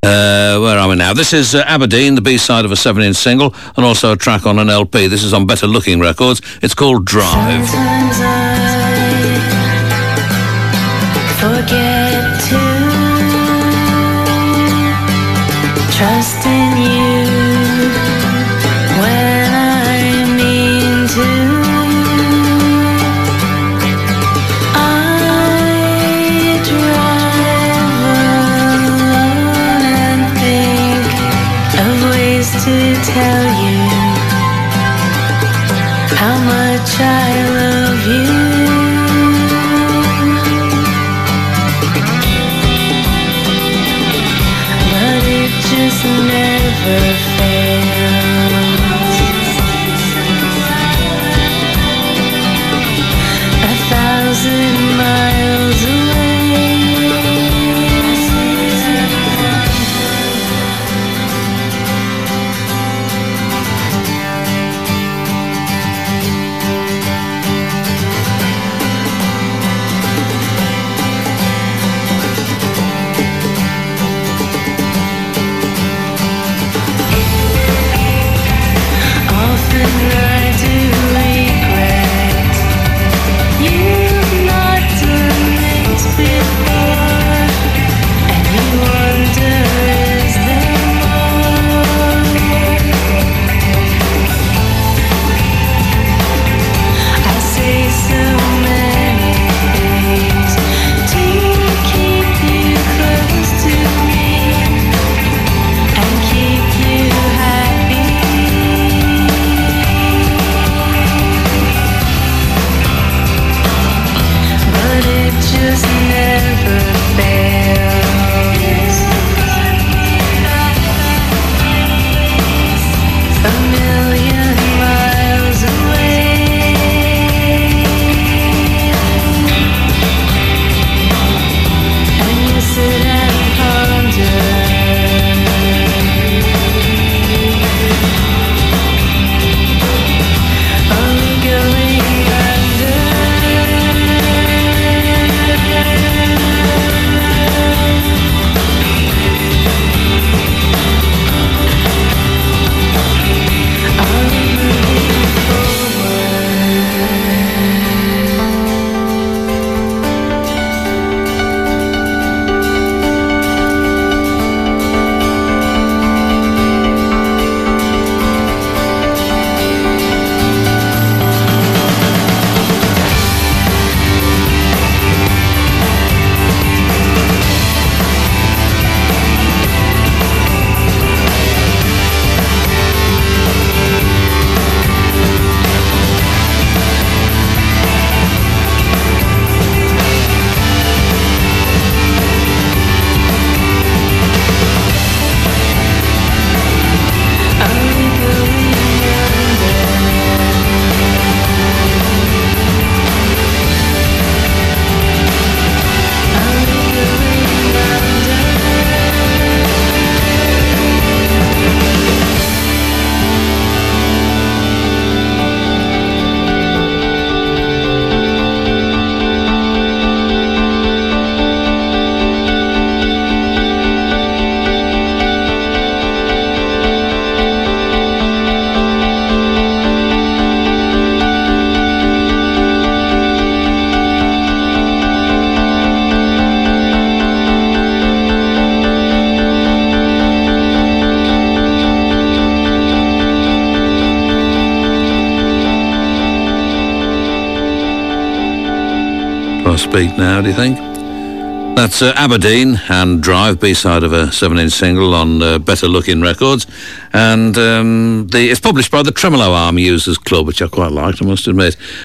Where are we now? This is Aberdeen, the B-side of a 7-inch single, and also a track on an LP. This is on Better Looking Records. It's called Drive. Sometimes I forget to trust in you when I mean to. I drive alone and think of ways to tell you how much I love you. But it just never fails. 1,000 miles away. Often I do regret you've not done this before, and you wonder, is there more? I say so many things to keep you close to me and keep you happy. But it just never fails. A million miles away. And you sit and ponder. Are we going under? Are we moving forward? Are we going under? Are we going under? Do I speak now, do you think? That's Aberdeen and Drive, B-side of a 7-inch single on Better Looking Records. And it's published by the Tremolo Arm Users Club, which I quite liked, I must admit.